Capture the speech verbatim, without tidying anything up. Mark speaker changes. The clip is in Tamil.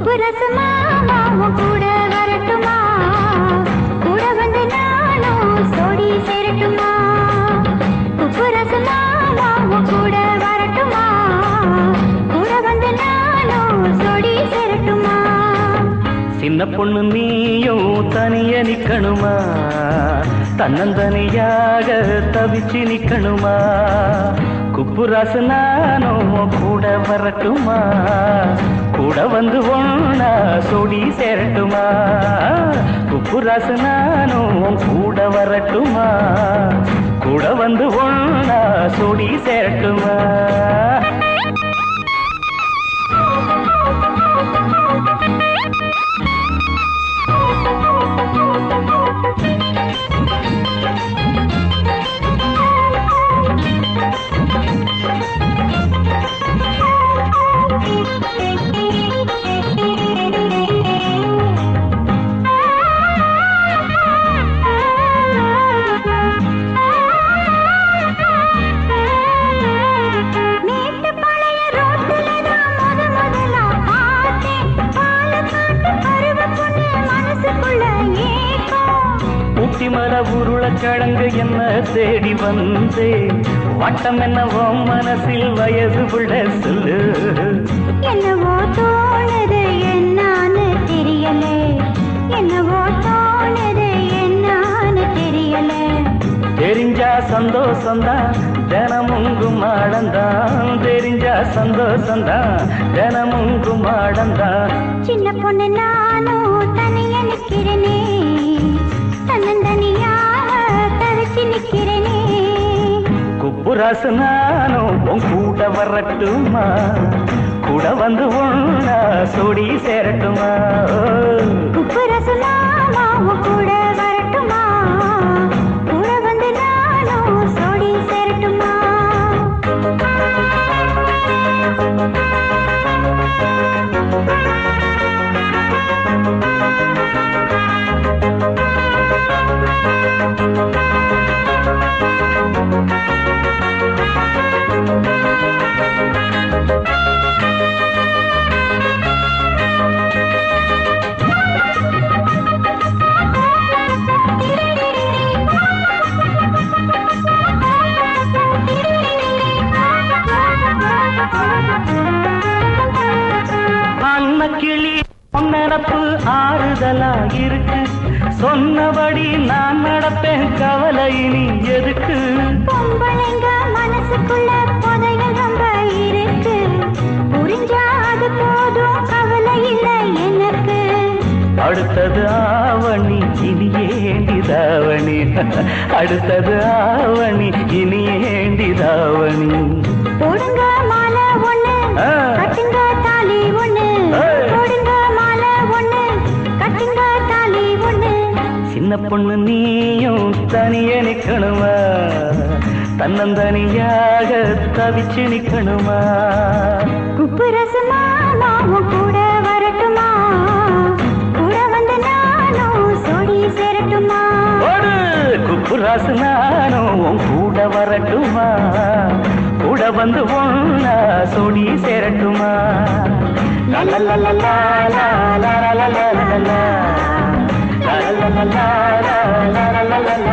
Speaker 1: உப்பு ரசமா மாவும் கூட வரட்டுமா கூட வந்து நானும் சோடி சேரட்டுமா உப்பு ரசமா மாவும் கூட வரட்டுமா கூட வந்து நானும் சோடி சேரட்டுமா
Speaker 2: சின்ன பொண்ணு நீயும் தனிய நிக்கணுமா தன்னந்தனியாக தவிச்சு நிக்கணுமா குப்புராசு நானும் கூட வரட்டுமா கூட வந்து ஒண்ணா சோடி சேரட்டுமா குப்புராசு நானும் கூட வரட்டுமா கூட வந்து ஒண்ணா சோடி சேரட்டுமா மல உருளக்கிழங்கு என்ன தேடி வந்தே வட்டம் என்னவோ மனசில் வயது உள்ள சொல்லு
Speaker 1: என்னவோ தோணுது என்னான்னு தெரியலே என்னவோ தோணுது என்னான்னு தெரியலே
Speaker 2: தெரிஞ்சா சந்தோஷம்தான் தினமுங்கும் மாடந்தான் தெரிஞ்சா சந்தோஷம்தான் தினமுங்கும் மாடந்தான்
Speaker 1: சின்ன பொண்ணு நானும் தனிய நிக்கிறேனே
Speaker 2: குப்புராசு நானும் உன் கூட வரட்டுமா கூட வந்து ஒண்ணா சோடி சேரட்டுமா
Speaker 1: குப்புராசு நானும் கூட வரட்டுமா கூட வந்து நானும் சோடி சேரட்டுமா
Speaker 2: கிளி பொன்னரப்பு ஆறுதலா இருக்கு சொன்னபடி நான் நடப்பேன் கவலை இனி எதுக்கு
Speaker 1: பொம்பளைங்க மனசுக்குள்ள புதையல் ரொம்ப இருக்கு புரிஞ்சா அது போதும் கவலை இல்லை எனக்கு
Speaker 2: அடுத்தது ஆவணி இனி ஏண்டி தாவணி அடுத்தது ஆவணி இனி ஏண்டி தாவணி
Speaker 1: போடுங்க மாலை ஒண்ணு கட்டுங்க தாலி ஒண்ணு போடுங்க மாலை ஒண்ணு கட்டுங்க தாலி ஒண்ணு
Speaker 2: சின்ன பொண்ணு நீயும் தனிய நிக்கணுமா தன்னந்தனியாக தவிச்சு நிக்கணுமா
Speaker 1: உப்பு ரசமா மாவும் கூட வரட்டுமா கூட வந்து நானும் சோடி சேரட்டுமா
Speaker 2: குப்புராசு நானும் கூட வரட்டுமா கூட வந்து ஒண்ணா சோடி சேரட்டுமா la la la la la la la la la la la la la la la la la la la